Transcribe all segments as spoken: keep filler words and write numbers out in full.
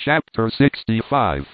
Chapter sixty-five.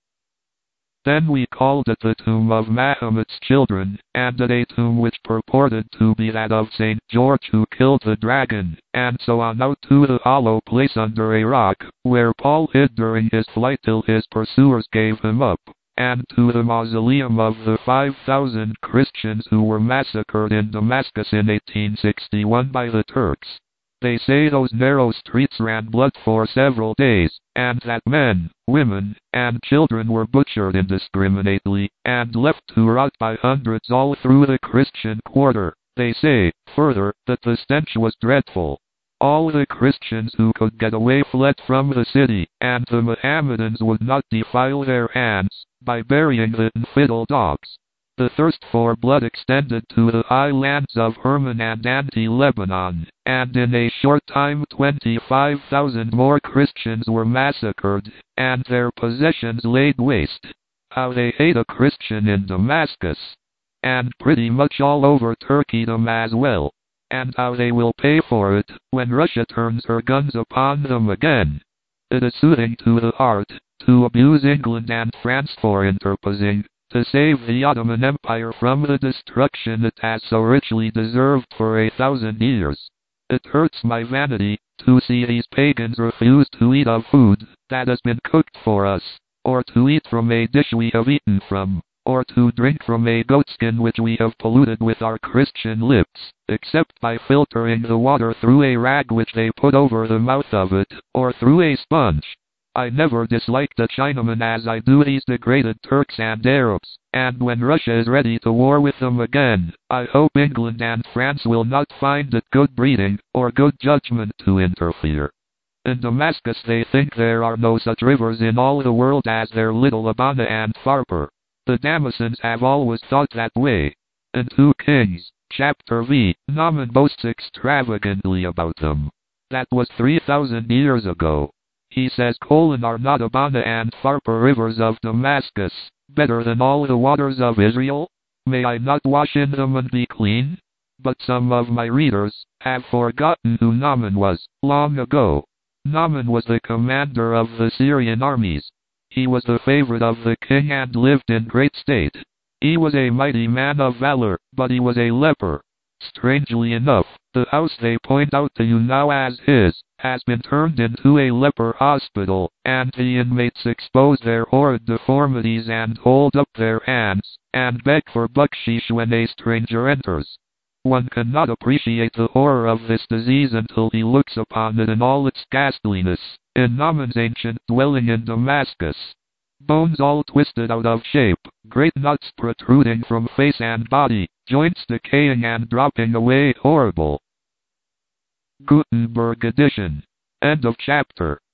Then we called at the tomb of Mahomet's children, and at a tomb which purported to be that of Saint George who killed the dragon, and so on out to the hollow place under a rock, where Paul hid during his flight till his pursuers gave him up, and to the mausoleum of the five thousand Christians who were massacred in Damascus in eighteen sixty-one by the Turks. They say those narrow streets ran blood for several days, and that men, women, and children were butchered indiscriminately, and left to rot by hundreds all through the Christian quarter. They say, further, that the stench was dreadful. All the Christians who could get away fled from the city, and the Mohammedans would not defile their hands by burying the infidel dogs. The thirst for blood extended to the highlands of Hermon and Anti-Lebanon, and in a short time twenty-five thousand more Christians were massacred, and their possessions laid waste. How they hate a Christian in Damascus, and pretty much all over Turkeydom as well, and how they will pay for it when Russia turns her guns upon them again. It is soothing to the heart to abuse England and France for interposing, to save the Ottoman Empire from the destruction it has so richly deserved for a thousand years. It hurts my vanity to see these pagans refuse to eat of food that has been cooked for us, or to eat from a dish we have eaten from, or to drink from a goatskin which we have polluted with our Christian lips, except by filtering the water through a rag which they put over the mouth of it, or through a sponge. I never disliked the Chinamen as I do these degraded Turks and Arabs, and when Russia is ready to war with them again, I hope England and France will not find it good breeding, or good judgment to interfere. In Damascus they think there are no such rivers in all the world as their little Abana and Pharpar. The Damascens have always thought that way. In two Kings, chapter V, Naaman boasts extravagantly about them. That was three thousand years ago. He says, colon, are not Abana and Pharpar rivers of Damascus better than all the waters of Israel? May I not wash in them and be clean? But some of my readers have forgotten who Naaman was, long ago. Naaman was the commander of the Syrian armies. He was the favorite of the king and lived in great state. He was a mighty man of valor, but he was a leper. Strangely enough, the house they point out to you now as his has been turned into a leper hospital, and the inmates expose their horrid deformities and hold up their hands, and beg for bucksheesh when a stranger enters. One cannot appreciate the horror of this disease until he looks upon it in all its ghastliness, in Naaman's ancient dwelling in Damascus. Bones all twisted out of shape, great nuts protruding from face and body, joints decaying and dropping away horrible. Gutenberg edition. End of chapter.